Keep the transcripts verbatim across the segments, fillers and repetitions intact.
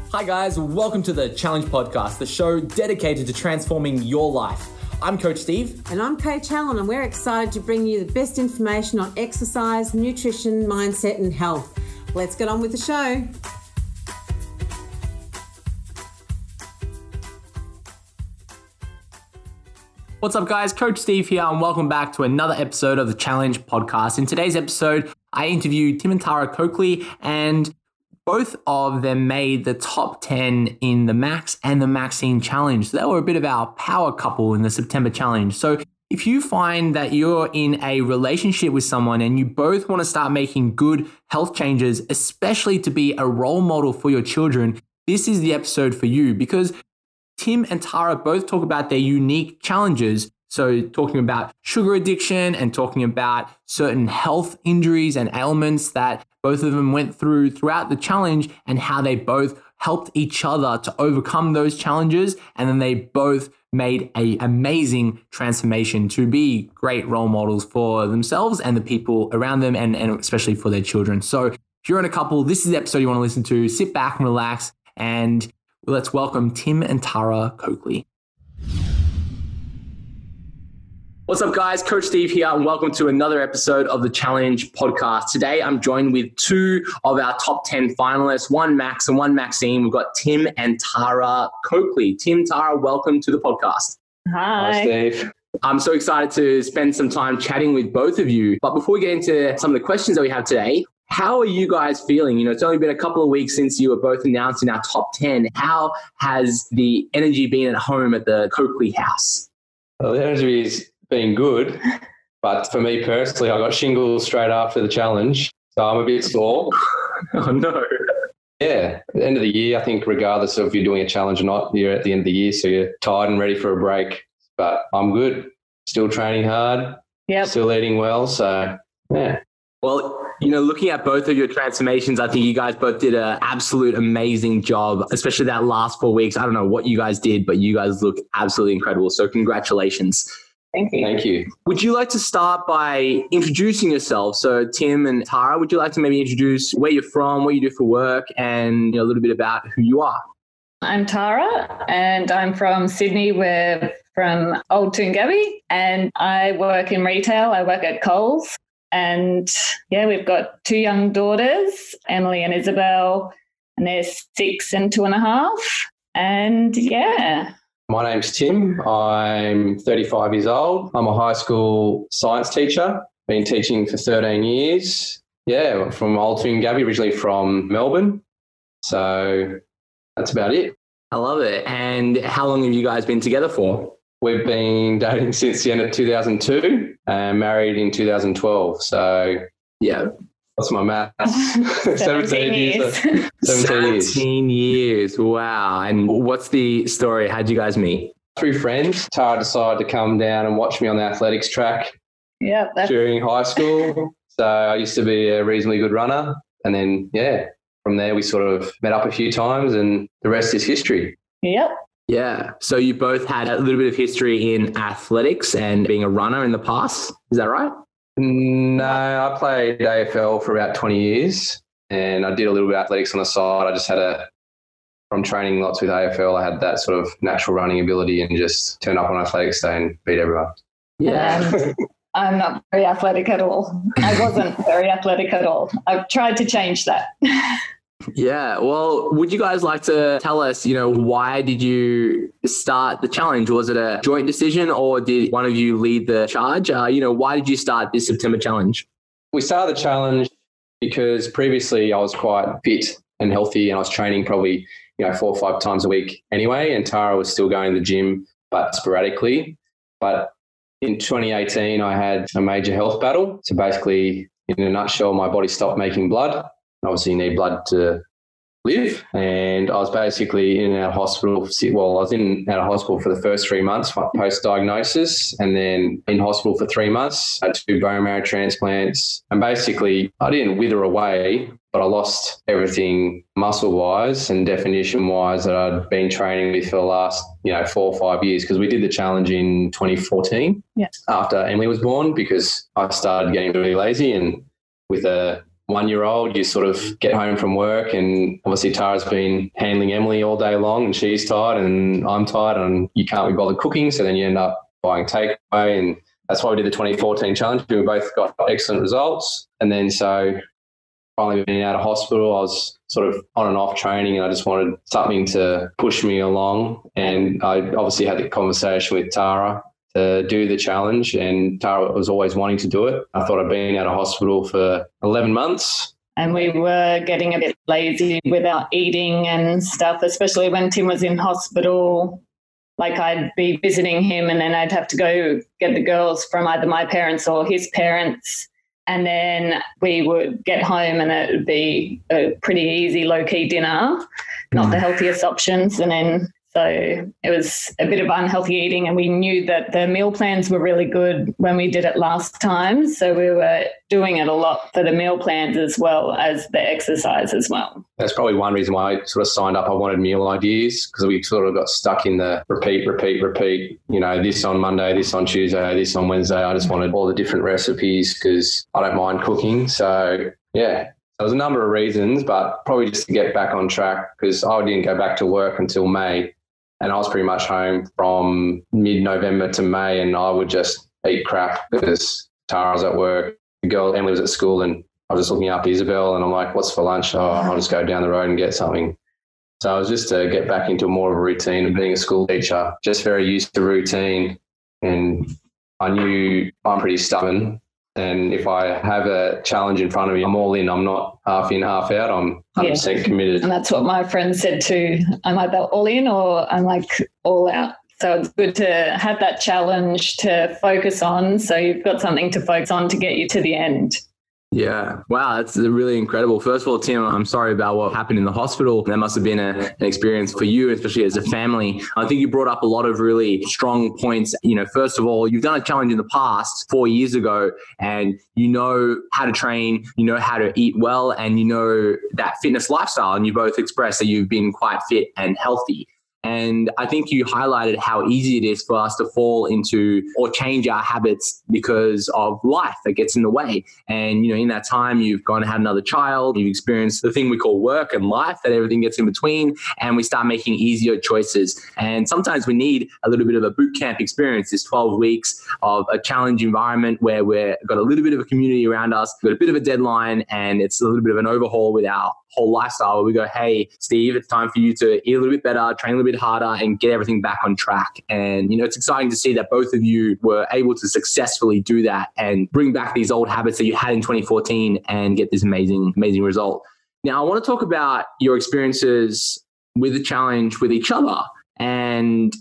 Hi guys, welcome to the Challenge Podcast, the show dedicated to transforming your life. I'm Coach Steve. And I'm Coach Helen, and we're excited to bring you the best information on exercise, nutrition, mindset and health. Let's get on with the show. What's up guys, Coach Steve here and welcome back to another episode of the Challenge Podcast. In today's episode, I interviewed Tim and Tara Coakley, and both of them made the top ten in the Max and the Maxine Challenge. So they were a bit of our power couple in the September Challenge. So if you find that you're in a relationship with someone and you both want to start making good health changes, especially to be a role model for your children, this is the episode for you, because Tim and Tara both talk about their unique challenges. So talking about sugar addiction and talking about certain health injuries and ailments that both of them went through throughout the challenge and how they both helped each other to overcome those challenges. And then they both made an amazing transformation to be great role models for themselves and the people around them, and, and especially for their children. So if you're in a couple, this is the episode you want to listen to. Sit back and relax, and let's welcome Tim and Tara Coakley. What's up guys, Coach Steve here and welcome to another episode of the Challenge Podcast. Today I'm joined with two of our top ten finalists, one Max and one Maxine. We've got Tim and Tara Coakley. Tim, Tara, welcome to the podcast. Hi. Hi, Steve. I'm so excited to spend some time chatting with both of you. But before we get into some of the questions that we have today, how are you guys feeling? You know, it's only been a couple of weeks since you were both announced in our top ten. How has the energy been at home at the Coakley house? Well, the energy is been good, but for me personally, I got shingles straight after the challenge, so I'm a bit sore. Oh no. Yeah, at the end of the year, I think regardless of if you're doing a challenge or not, you're at the end of the year, so you're tired and ready for a break. But I'm good, still training hard, Yep. still eating well, so yeah. Well, you know, looking at both of your transformations, I think you guys both did an absolute amazing job, especially that last four weeks. I don't know what you guys did, but you guys look absolutely incredible. So congratulations. Thank you. Thank you. Would you like to start by introducing yourself? So Tim and Tara, would you like to maybe introduce where you're from, what you do for work, and you know, a little bit about who you are? I'm Tara and I'm from Sydney. We're from Old Toongabbie and I work in retail. I work at Coles, and yeah, we've got two young daughters, Emily and Isabel, and they're six and two and a half. And yeah. My name's Tim. I'm thirty-five years old. I'm a high school science teacher. Been teaching for thirteen years. Yeah, I'm from Old Toongabbie, originally from Melbourne. So that's about it. I love it. And how long have you guys been together for? We've been dating since the end of two thousand two and married in two thousand twelve. So Yeah. what's my maths? seventeen years. seventeen years. seventeen years. Wow. And what's the story? How'd you guys meet? Through friends, Tara decided to come down and watch me on the athletics track Yeah, that's during high school. So I used to be a reasonably good runner. And then, yeah, from there we sort of met up a few times and the rest is history. yep. Yeah. So you both had a little bit of history in athletics and being a runner in the past. Is that right? No, I played A F L for about twenty years and I did a little bit of athletics on the side. I just had a, from training lots with A F L, I had that sort of natural running ability and just turn up on athletics day and beat everyone. Yeah. And I'm not very athletic at all. I wasn't very athletic at all. I've tried to change that. Yeah. Well, would you guys like to tell us, you know, why did you start the challenge? Was it a joint decision or did one of you lead the charge? Uh, you know, why did you start this September challenge? We started the challenge because previously I was quite fit and healthy and I was training probably, you know, four or five times a week anyway. And Tara was still going to the gym, but sporadically. But in twenty eighteen, I had a major health battle. So basically, in a nutshell, my body stopped making blood. Obviously, you need blood to live. And I was basically in and out of hospital. Well, I was in and out of hospital for the first three months post-diagnosis, and then in hospital for three months. I had two bone marrow transplants. And basically, I didn't wither away, but I lost everything muscle-wise and definition-wise that I'd been training with for the last, you know, four or five years, because we did the challenge in twenty fourteen yeah. after Emily was born, because I started getting really lazy and with a one-year-old, you sort of get home from work, and obviously Tara's been handling Emily all day long, and she's tired and I'm tired, and you can't be bothered cooking, so then you end up buying takeaway, and that's why we did the twenty fourteen challenge. We both got excellent results, and then so finally being out of hospital, I was sort of on and off training, and I just wanted something to push me along, and I obviously had the conversation with Tara to do the challenge, and Tara was always wanting to do it. I thought I'd been out of hospital for eleven months. And we were getting a bit lazy with our eating and stuff, especially when Tim was in hospital. Like I'd be visiting him and then I'd have to go get the girls from either my parents or his parents. And then we would get home and it would be a pretty easy low-key dinner, not the healthiest options. And then so it was a bit of unhealthy eating, and we knew that the meal plans were really good when we did it last time. So we were doing it a lot for the meal plans as well as the exercise as well. That's probably one reason why I sort of signed up. I wanted meal ideas because we sort of got stuck in the repeat, repeat, repeat, you know, this on Monday, this on Tuesday, this on Wednesday. I just wanted all the different recipes because I don't mind cooking. So, yeah. There was a number of reasons, but probably just to get back on track because I didn't go back to work until May. And I was pretty much home from mid-November to May, and I would just eat crap because Tara was at work, the girl Emily was at school, and I was just looking up Isabel, and I'm like, what's for lunch? Oh, I'll just go down the road and get something. So I was just to get back into more of a routine of being a school teacher, just very used to routine. And I knew I'm pretty stubborn. And if I have a challenge in front of me, I'm all in. I'm not half in, half out. I'm one hundred percent yeah. committed. And that's what my friend said too. I'm either all in or I'm like all out. So it's good to have that challenge to focus on. So you've got something to focus on to get you to the end. Yeah. Wow. That's really incredible. First of all, Tim, I'm sorry about what happened in the hospital. That must have been a, an experience for you, especially as a family. I think you brought up a lot of really strong points. You know, first of all, you've done a challenge in the past four years ago, and you know how to train, you know how to eat well, and you know that fitness lifestyle. And you both expressed that you've been quite fit and healthy. And I think you highlighted how easy it is for us to fall into or change our habits because of life that gets in the way. And, you know, in that time, you've gone and had another child, you've experienced the thing we call work and life, that everything gets in between, and we start making easier choices. And sometimes we need a little bit of a boot camp experience, this twelve weeks of a challenge environment where we've got a little bit of a community around us, got a bit of a deadline, and it's a little bit of an overhaul with our whole lifestyle where we go, hey, Steve, it's time for you to eat a little bit better, train a little bit harder, and get everything back on track. And, you know, it's exciting to see that both of you were able to successfully do that and bring back these old habits that you had in twenty fourteen and get this amazing, amazing result. Now, I want to talk about your experiences with the challenge with each other and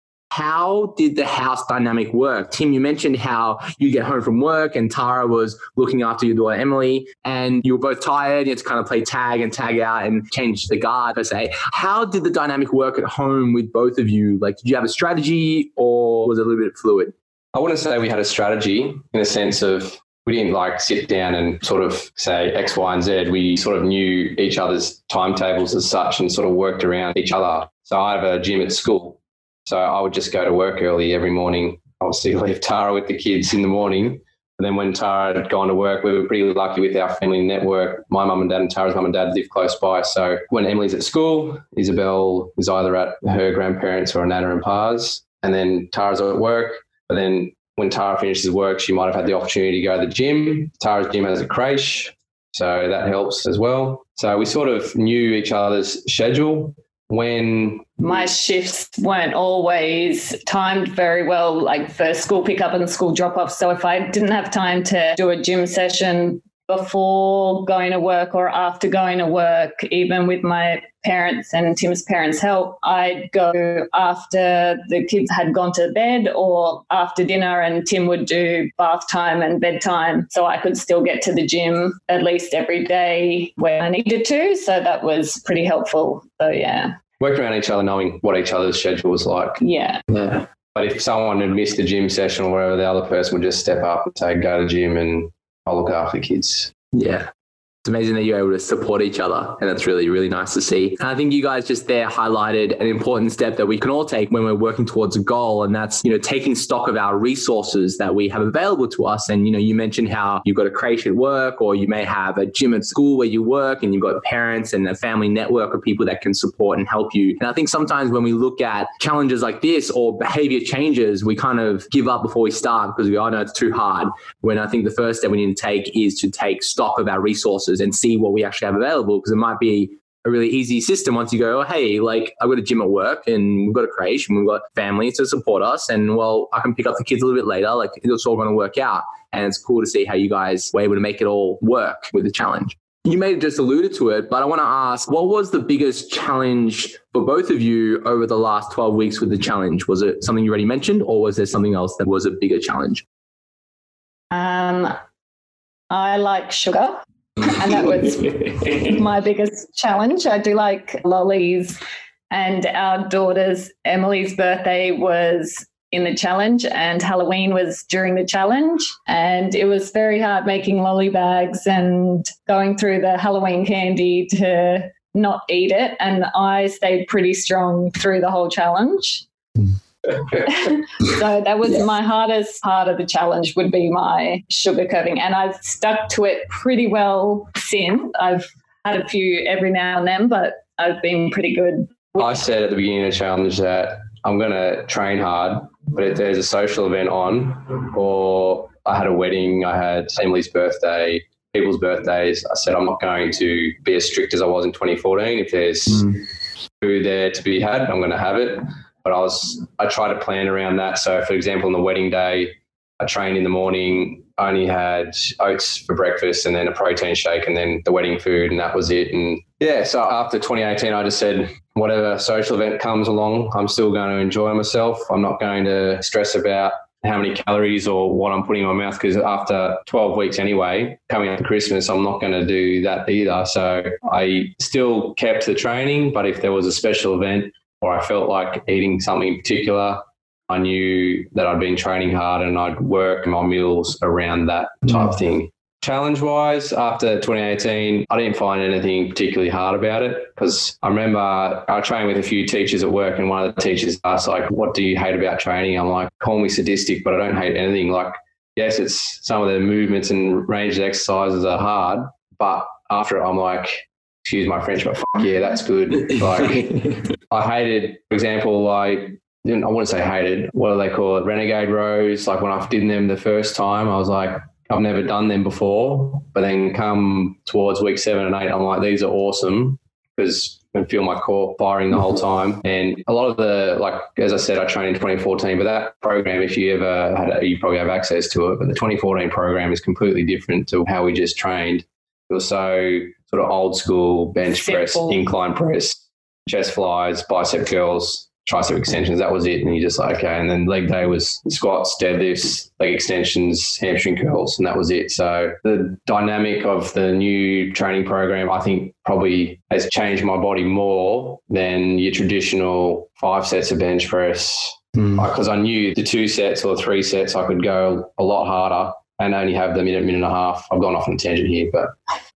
how did the house dynamic work? Tim, you mentioned how you get home from work and Tara was looking after your daughter, Emily, and you were both tired. You had to kind of play tag and tag out and change the guard, per se. How did the dynamic work at home with both of you? Like, did you have a strategy or was it a little bit fluid? I wouldn't say we had a strategy in the sense of we didn't like sit down and sort of say X, Y, and Z. We sort of knew each other's timetables as such and sort of worked around each other. So I have a gym at school. So I would just go to work early every morning. Obviously leave Tara with the kids in the morning. And then when Tara had gone to work, we were pretty lucky with our family network. My mum and dad and Tara's mum and dad live close by. So when Emily's at school, Isabel is either at her grandparents or Nana and Pa's. And then Tara's at work. But then when Tara finishes work, she might have had the opportunity to go to the gym. Tara's gym has a creche, so that helps as well. So we sort of knew each other's schedule. When my shifts weren't always timed very well, like for school pickup and school drop off. So if I didn't have time to do a gym session before going to work or after going to work, even with my parents and Tim's parents' help, I'd go after the kids had gone to bed or after dinner, and Tim would do bath time and bedtime so I could still get to the gym at least every day when I needed to. So that was pretty helpful. So, yeah. Worked around each other, knowing what each other's schedule was like. Yeah. Yeah. But if someone had missed the gym session or whatever, the other person would just step up and say, go to the gym and I'll look after the kids. Yeah. It's amazing that you're able to support each other. And that's really, really nice to see. And I think you guys just there highlighted an important step that we can all take when we're working towards a goal. And that's, you know, taking stock of our resources that we have available to us. And, you know, you mentioned how you've got a creche at work, or you may have a gym at school where you work, and you've got parents and a family network of people that can support and help you. And I think sometimes when we look at challenges like this or behavior changes, we kind of give up before we start because we go, oh no, it's too hard. When I think the first step we need to take is to take stock of our resources and see what we actually have available, because it might be a really easy system once you go, oh, hey, like I've got a gym at work and we've got a creche and we've got family to support us, and well, I can pick up the kids a little bit later. Like it's all going to work out. And it's cool to see how you guys were able to make it all work with the challenge. You may have just alluded to it, but I want to ask, what was the biggest challenge for both of you over the last twelve weeks with the challenge? Was it something you already mentioned, or was there something else that was a bigger challenge? Um, I like sugar, and that was my biggest challenge. I do like lollies, and our daughter's Emily's birthday was in the challenge, and Halloween was during the challenge, and it was very hard making lolly bags and going through the Halloween candy to not eat it, and I stayed pretty strong through the whole challenge. So that was my hardest part of the challenge, would be my sugar cutting, and I've stuck to it pretty well since. I've had a few every now and then, but I've been pretty good. I said at the beginning of the challenge that I'm going to train hard, but if there's a social event on, or I had a wedding, I had Emily's birthday, people's birthdays, I said I'm not going to be as strict as I was in twenty fourteen. If there's mm. food there to be had, I'm going to have it. But I was, I try to plan around that. So, for example, on the wedding day, I trained in the morning, I only had oats for breakfast and then a protein shake and then the wedding food, and that was it. And yeah, so after twenty eighteen, I just said, whatever social event comes along, I'm still going to enjoy myself. I'm not going to stress about how many calories or what I'm putting in my mouth, because after twelve weeks anyway, coming up to Christmas, I'm not going to do that either. So I still kept the training, but if there was a special event or I felt like eating something in particular, I knew that I'd been training hard and I'd work my meals around that type of thing. Challenge-wise, after twenty eighteen, I didn't find anything particularly hard about it, because I remember I trained with a few teachers at work, and one of the teachers asked, like, what do you hate about training? I'm like, call me sadistic, but I don't hate anything. Like, yes, it's some of the movements and range of exercises are hard, but after it, I'm like, excuse my French, but fuck yeah, that's good. Like, I hated, for example, I I wouldn't say hated, what do they call it? Renegade rows. Like when I did them the first time, I was like, I've never done them before. But then come towards week seven and eight, I'm like, these are awesome, because I can feel my core firing the whole time. And a lot of the, like, as I said, I trained in twenty fourteen, but that program, if you ever had it, you probably have access to it. But the twenty fourteen program is completely different to how we just trained. It was so sort of old school bench Simple. press, incline press, chest flies, bicep curls, tricep extensions. That was it. And you just like, okay. And then leg day was squats, deadlifts, leg extensions, hamstring curls, and that was it. So the dynamic of the new training program, I think, probably has changed my body more than your traditional five sets of bench press, because mm. I knew the two sets or three sets I could go a lot harder and only have the minute, minute and a half. I've gone off on a tangent here, but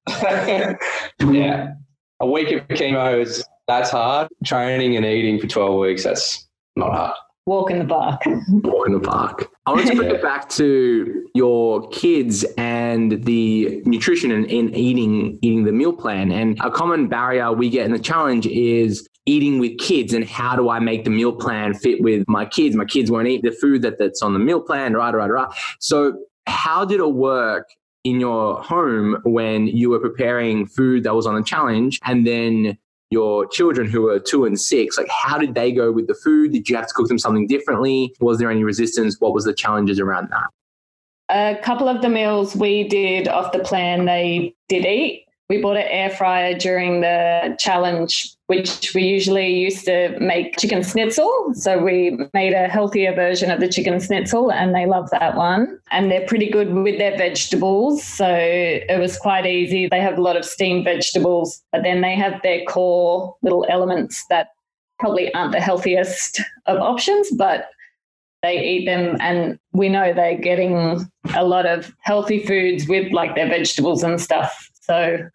yeah, a week of chemo is, that's hard. Training and eating for twelve weeks, that's not hard. Walk in the park. Walk in the park. I want to bring it back to your kids and the nutrition and, and eating, eating the meal plan. And a common barrier we get in the challenge is eating with kids, and how do I make the meal plan fit with my kids? My kids won't eat the food that, that's on the meal plan, right, right, right. So how did it work in your home when you were preparing food that was on the challenge, and then your children who were two and six, like how did they go with the food? Did you have to cook them something differently? Was there any resistance? What was the challenges around that? A couple of the meals we did off the plan, they did eat. We bought an air fryer during the challenge, which we usually used to make chicken schnitzel. So we made a healthier version of the chicken schnitzel, and they love that one. And they're pretty good with their vegetables. So it was quite easy. They have a lot of steamed vegetables, but then they have their core little elements that probably aren't the healthiest of options, but they eat them, and we know they're getting a lot of healthy foods with like their vegetables and stuff. So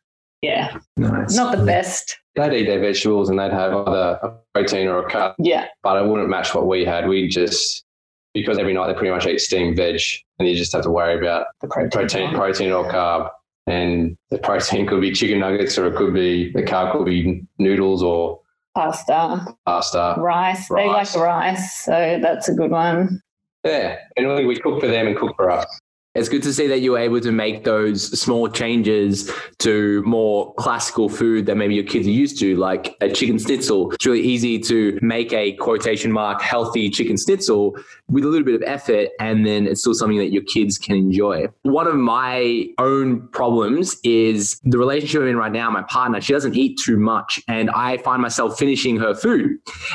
Yeah, Nice. not the best. They'd eat their vegetables and they'd have either a protein or a carb, Yeah, but it wouldn't match what we had. We just, because every night they pretty much eat steamed veg and you just have to worry about the protein. protein, protein or carb. And the protein could be chicken nuggets or it could be, the carb could be noodles or Pasta, pasta. rice. They like Rice. rice, so that's a good one. Yeah. And we, we cook for them and cook for us. It's good to see that you were able to make those small changes to more classical food that maybe your kids are used to, like a chicken schnitzel. It's really easy to make a quotation mark healthy chicken schnitzel with a little bit of effort, and then it's still something that your kids can enjoy. One of my own problems is the relationship I'm in right now. My partner, she doesn't eat too much, and I find myself finishing her food.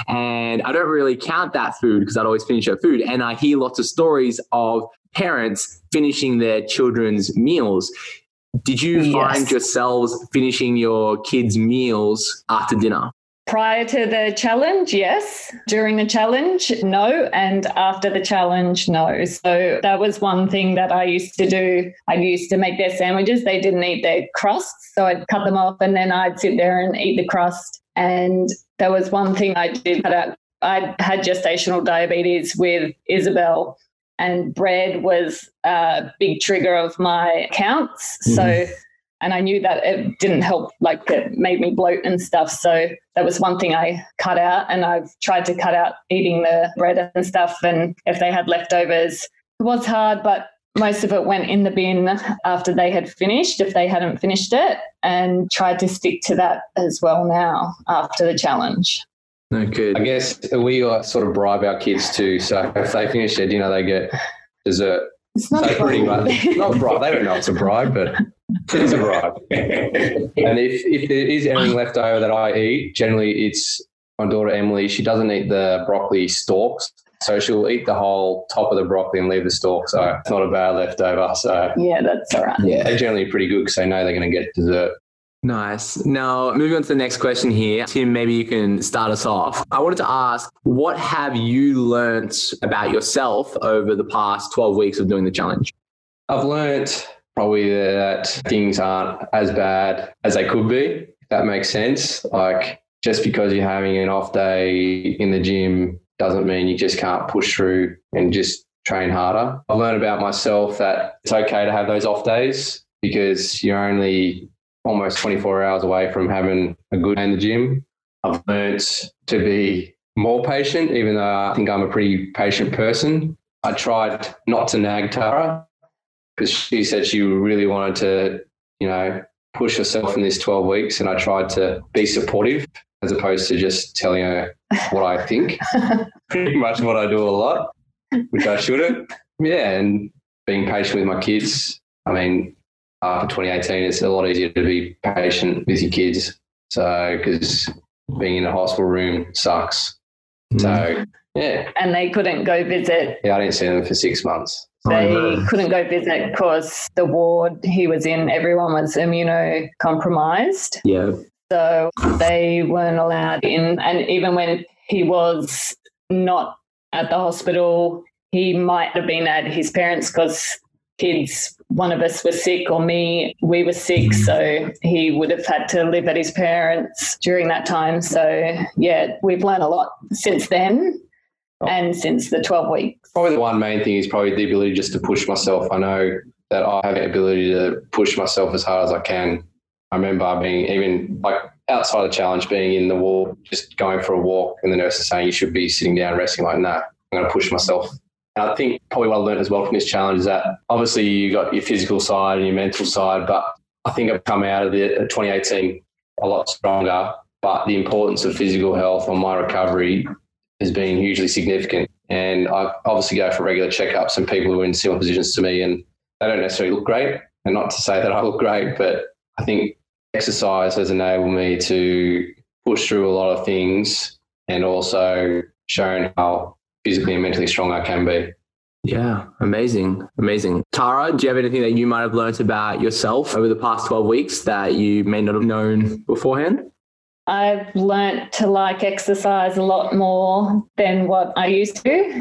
And I don't really count that food because I'd always finish her food. And I hear lots of stories of parents finishing their children's meals. Did you Yes. find yourselves finishing your kids' meals after dinner? Prior to the challenge, yes. During the challenge, no. And after the challenge, no. So that was one thing that I used to do. I used to make their sandwiches. They didn't eat their crusts. So I'd cut them off and then I'd sit there and eat the crust. And there was one thing I did cut out. I had gestational diabetes with Isabel, and bread was a big trigger of my counts. Mm-hmm. So, and I knew that it didn't help, like it made me bloat and stuff. So that was one thing I cut out, and I've tried to cut out eating the bread and stuff. And if they had leftovers, it was hard, but most of it went in the bin after they had finished, if they hadn't finished it, and tried to stick to that as well now after the challenge. No, good. I guess we uh, sort of bribe our kids too. So if they finish their dinner, they get dessert. It's not So pretty fun. much, not a bribe. They don't know it's a bribe, but it is a bribe. And if, if there is anything left over that I eat, generally it's my daughter Emily. She doesn't eat the broccoli stalks. So she'll eat the whole top of the broccoli and leave the stalk. So it's not a bad leftover. So Yeah, that's all right. yeah, they're generally pretty good because they know they're going to get dessert. Nice. Now, moving on to the next question here. Tim, maybe you can start us off. I wanted to ask, what have you learnt about yourself over the past twelve weeks of doing the challenge? I've learnt probably that things aren't as bad as they could be, if that makes sense. Like just because you're having an off day in the gym doesn't mean you just can't push through and just train harder. I've learned about myself that it's okay to have those off days because you're only almost twenty-four hours away from having a good day in the gym. I've learnt to be more patient, even though I think I'm a pretty patient person. I tried not to nag Tara because she said she really wanted to, you know, push herself in this twelve weeks. And I tried to be supportive as opposed to just telling her what I think. Pretty much what I do a lot, which I shouldn't. Yeah, and being patient with my kids. I mean, after twenty eighteen, it's a lot easier to be patient with your kids. So, because being in a hospital room sucks. Mm. So, yeah. And they couldn't go visit. Yeah, I didn't see them for six months. They Oh, couldn't go visit because the ward he was in, everyone was immunocompromised. Yeah. So they weren't allowed in. And even when he was not at the hospital, he might have been at his parents' because kids, one of us was sick or me, we were sick. So he would have had to live at his parents during that time. So, yeah, we've learned a lot since then and since the twelve weeks. Probably the one main thing is probably the ability just to push myself. I know that I have the ability to push myself as hard as I can. I remember being even like outside the challenge, being in the ward, just going for a walk and the nurse is saying you should be sitting down resting. Like, no, I'm going to push myself. And I think probably what I learned as well from this challenge is that obviously you got your physical side and your mental side, but I think I've come out of the twenty eighteen a lot stronger, but the importance of physical health on my recovery has been hugely significant. And I obviously go for regular checkups and people who are in similar positions to me and they don't necessarily look great. And not to say that I look great, but I think exercise has enabled me to push through a lot of things and also shown how physically and mentally strong I can be. Yeah, amazing, amazing. Tara, do you have anything that you might have learnt about yourself over the past twelve weeks that you may not have known beforehand? I've learnt to like exercise a lot more than what I used to.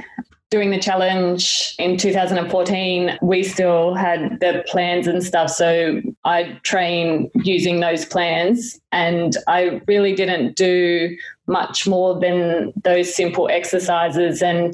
doing the challenge in two thousand fourteen, we still had the plans and stuff. So I trained using those plans, and I really didn't do much more than those simple exercises. And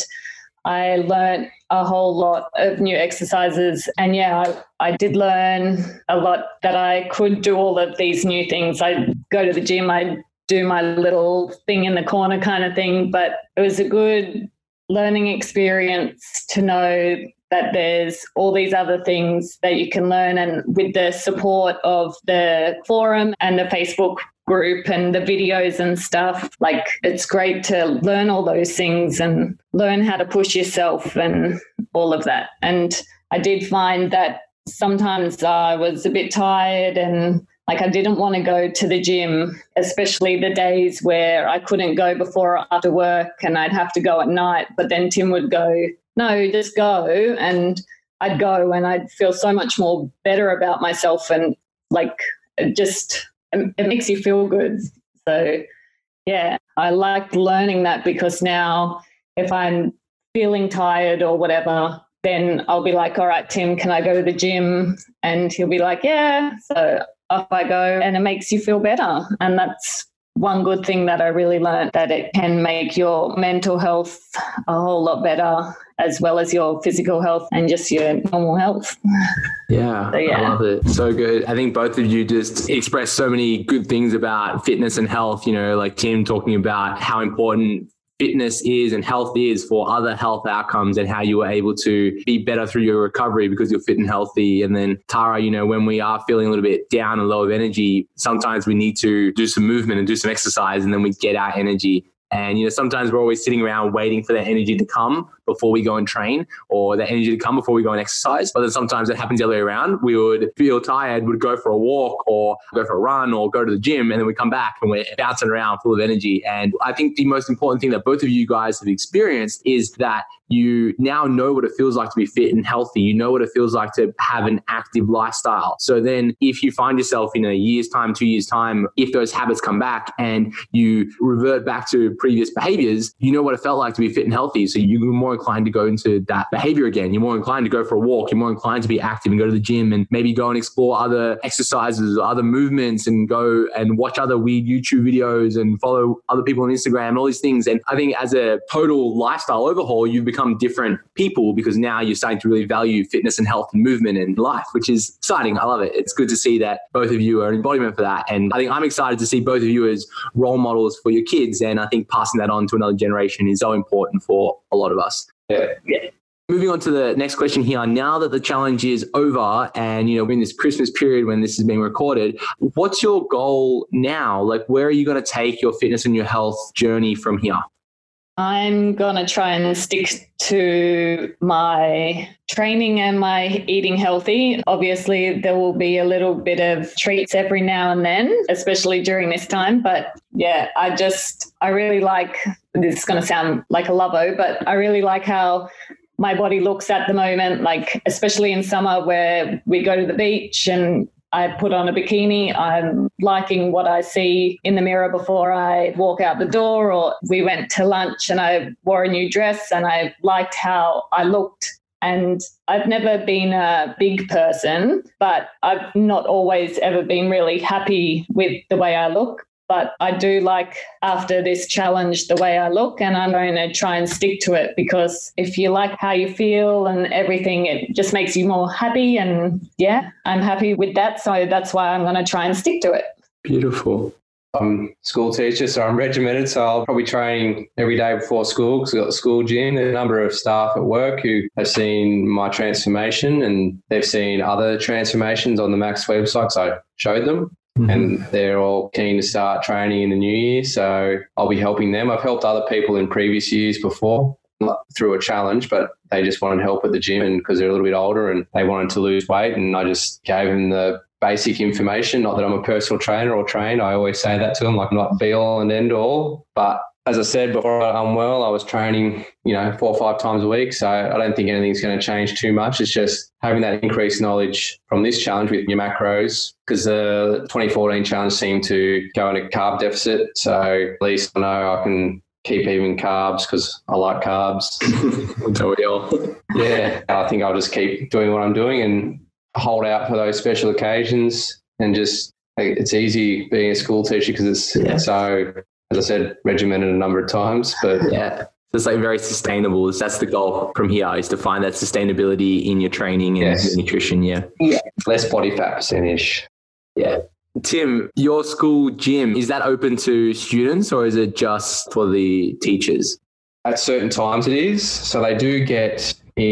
I learned a whole lot of new exercises. And yeah, I, I did learn a lot that I could do all of these new things. I go to the gym, I do my little thing in the corner kind of thing, but it was a good learning experience to know that there's all these other things that you can learn. And with the support of the forum and the Facebook group and the videos and stuff, like it's great to learn all those things and learn how to push yourself and all of that. And I did find that sometimes I was a bit tired and like I didn't want to go to the gym, especially the days where I couldn't go before or after work and I'd have to go at night. But then Tim would go, no, just go. And I'd go and I'd feel so much more better about myself. And like it just, it makes you feel good. So yeah, I liked learning that because now if I'm feeling tired or whatever, then I'll be like, all right, Tim, can I go to the gym? And he'll be like, yeah. So off I go, and it makes you feel better. And that's one good thing that I really learned, that it can make your mental health a whole lot better, as well as your physical health and just your normal health. Yeah, so, yeah. I love it. So good. I think both of you just expressed so many good things about fitness and health, you know, like Tim talking about how important fitness is and health is for other health outcomes and how you were able to be better through your recovery because you're fit and healthy. And then Tara, you know, when we are feeling a little bit down and low of energy, sometimes we need to do some movement and do some exercise, and then we get our energy. And, you know, sometimes we're always sitting around waiting for that energy to come before we go and train, or that energy to come before we go and exercise. But then sometimes it happens the other way around. We would feel tired, would go for a walk or go for a run or go to the gym, and then we come back and we're bouncing around full of energy. And I think the most important thing that both of you guys have experienced is that you now know what it feels like to be fit and healthy. You know what it feels like to have an active lifestyle. So then if you find yourself in a year's time, two years time, if those habits come back and you revert back to previous behaviors, you know what it felt like to be fit and healthy. So you're more inclined to go into that behavior again. You're more inclined to go for a walk. You're more inclined to be active and go to the gym and maybe go and explore other exercises or other movements and go and watch other weird YouTube videos and follow other people on Instagram and all these things. And I think as a total lifestyle overhaul, you've become different people because now you're starting to really value fitness and health and movement and life, which is exciting. I love it. It's good to see that both of you are an embodiment for that. And I think I'm excited to see both of you as role models for your kids. And I think passing that on to another generation is so important for a lot of us. Yeah. Yeah. Moving on to the next question here. Now that the challenge is over and, you know, in this Christmas period when this is being recorded, what's your goal now? Like, where are you going to take your fitness and your health journey from here? I'm going to try and stick to my training and my eating healthy. Obviously, there will be a little bit of treats every now and then, especially during this time. But yeah, I just, I really like, this is going to sound like a lovo, but I really like how my body looks at the moment, like especially in summer where we go to the beach and I put on a bikini. I'm liking what I see in the mirror before I walk out the door, or we went to lunch and I wore a new dress and I liked how I looked. And I've never been a big person, but I've not always ever been really happy with the way I look. But I do like after this challenge the way I look, and I'm going to try and stick to it, because if you like how you feel and everything, it just makes you more happy. And yeah, I'm happy with that. So that's why I'm going to try and stick to it. Beautiful. I'm a school teacher, so I'm regimented. So I'll probably train every day before school because I've got the school gym. There's a number of staff at work who have seen my transformation and they've seen other transformations on the Max website. So I showed them. Mm-hmm. And they're all keen to start training in the new year. So I'll be helping them. I've helped other people in previous years before, not through a challenge, but they just wanted help at the gym, and because they're a little bit older and they wanted to lose weight. And I just gave them the basic information. Not that I'm a personal trainer or trained. I always say that to them, like I'm not be all and end all. But as I said before, I'm well. I was training, you know, four or five times a week. So I don't think anything's going to change too much. It's just having that increased knowledge from this challenge with your macros, because the twenty fourteen challenge seemed to go in a carb deficit. So at least I know I can keep even carbs because I like carbs. So we all. Yeah, I think I'll just keep doing what I'm doing and hold out for those special occasions. And just, it's easy being a school teacher because it's yeah. so, as I said, regimented a number of times. But yeah. It's like very sustainable. That's the goal from here, is to find that sustainability in your training and yes. your nutrition. Yeah. Yeah. Less body fat percentage. Yeah. Tim, your school gym, is that open to students or is it just for the teachers? At certain times it is. So they do get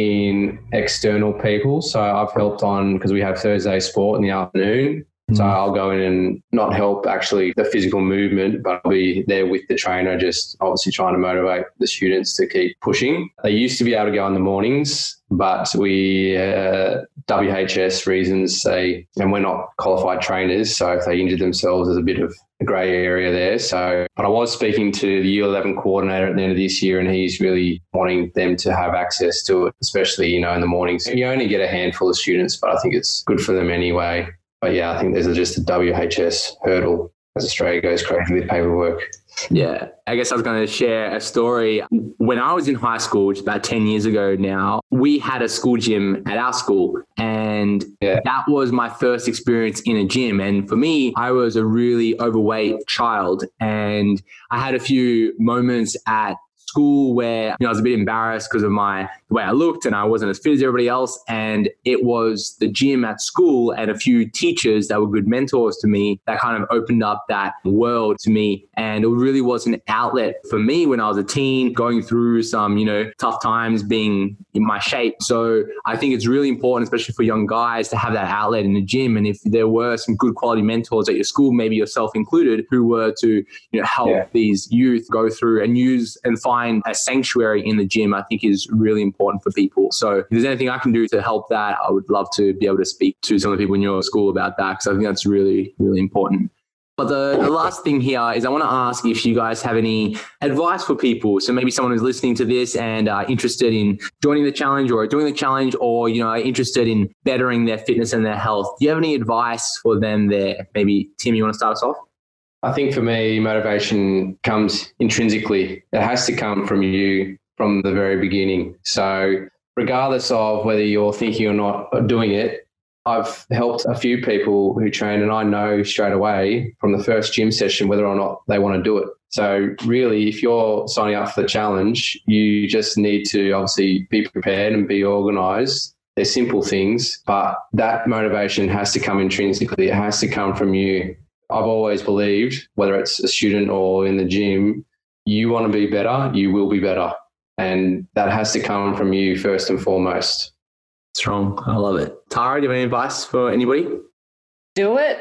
in external people. So I've helped on, because we have Thursday sport in the afternoon. So I'll go in and not help actually the physical movement, but I'll be there with the trainer, just obviously trying to motivate the students to keep pushing. They used to be able to go in the mornings, but we, uh, W H S reasons, say, and we're not qualified trainers, so if they injured themselves, there's a bit of a grey area there. So, but I was speaking to the year eleven coordinator at the end of this year, and he's really wanting them to have access to it, especially, you know, in the mornings. You only get a handful of students, but I think it's good for them anyway. But yeah, I think there's just a W H S hurdle as Australia goes crazy with paperwork. Yeah, I guess I was going to share a story. When I was in high school, which is about ten years ago now, we had a school gym at our school. And yeah. that was my first experience in a gym. And for me, I was a really overweight child. And I had a few moments at school where, you know, I was a bit embarrassed because of my the way I looked and I wasn't as fit as everybody else. And it was the gym at school and a few teachers that were good mentors to me that kind of opened up that world to me. And it really was an outlet for me when I was a teen, going through some, you know, tough times, being in my shape. So I think it's really important, especially for young guys, to have that outlet in the gym. And if there were some good quality mentors at your school, maybe yourself included, who were to, you know, help yeah. these youth go through and use and find a sanctuary in the gym, I think is really important for people. So if there's anything I can do to help that, I would love to be able to speak to some of the people in your school about that, because I think that's really, really important. But the, the last thing here is I want to ask if you guys have any advice for people. So maybe someone who's listening to this and are interested in joining the challenge or doing the challenge, or, you know, are interested in bettering their fitness and their health. Do you have any advice for them there? Maybe Tim, you want to start us off? I think for me, motivation comes intrinsically. It has to come from you from the very beginning. So regardless of whether you're thinking or not doing it, I've helped a few people who train, and I know straight away from the first gym session whether or not they want to do it. So really, if you're signing up for the challenge, you just need to obviously be prepared and be organised. They're simple things, but that motivation has to come intrinsically. It has to come from you. I've always believed, whether it's a student or in the gym, you want to be better, you will be better. And that has to come from you first and foremost. Strong. I love it. Tara, do you have any advice for anybody? Do it,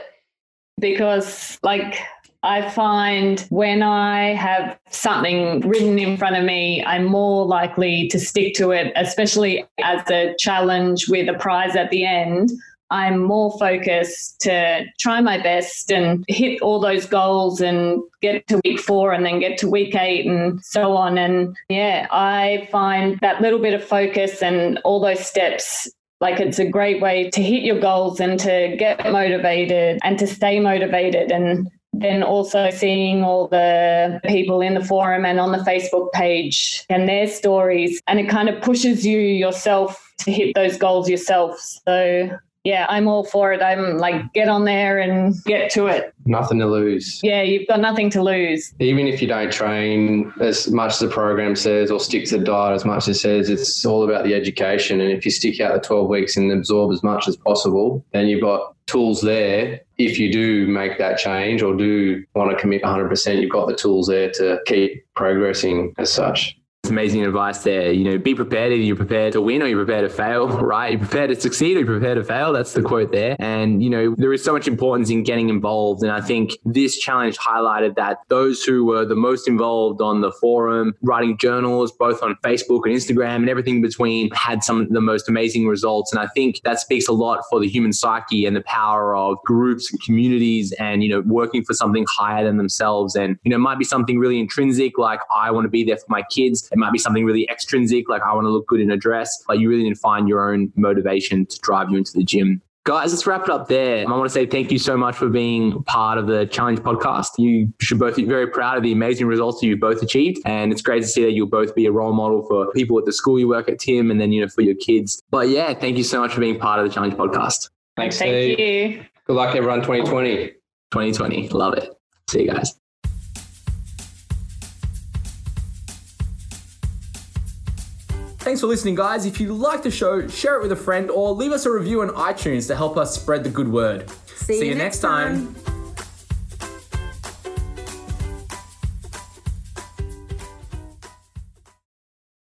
because like I find when I have something written in front of me, I'm more likely to stick to it, especially as a challenge with a prize at the end. I'm more focused to try my best and hit all those goals and get to week four and then get to week eight and so on. And yeah, I find that little bit of focus and all those steps, like it's a great way to hit your goals and to get motivated and to stay motivated. And then also seeing all the people in the forum and on the Facebook page and their stories, and it kind of pushes you yourself to hit those goals yourself. So yeah, I'm all for it. I'm like, get on there and get to it. Nothing to lose. Yeah, you've got nothing to lose. Even if you don't train as much as the program says or stick to the diet as much as it says, it's all about the education. And if you stick out the twelve weeks and absorb as much as possible, then you've got tools there. If you do make that change or do want to commit one hundred percent, you've got the tools there to keep progressing as such. It's amazing advice there. You know, be prepared. Either you're prepared to win or you're prepared to fail, right? You're prepared to succeed or you're prepared to fail. That's the quote there. And, you know, there is so much importance in getting involved. And I think this challenge highlighted that those who were the most involved on the forum, writing journals, both on Facebook and Instagram and everything between, had some of the most amazing results. And I think that speaks a lot for the human psyche and the power of groups and communities and, you know, working for something higher than themselves. And, you know, it might be something really intrinsic, like I want to be there for my kids. It might be something really extrinsic, like I want to look good in a dress, but you really need to find your own motivation to drive you into the gym. Guys, let's wrap it up there. I want to say thank you so much for being part of the Challenge podcast. You should both be very proud of the amazing results that you've both achieved. And it's great to see that you'll both be a role model for people at the school you work at, Tim, and then, you know, for your kids. But yeah, thank you so much for being part of the Challenge podcast. Thanks, Thank Steve. you. Good luck, everyone, twenty twenty. twenty twenty. Love it. See you guys. Thanks for listening, guys. If you like the show, share it with a friend or leave us a review on iTunes to help us spread the good word. See, See you you next time.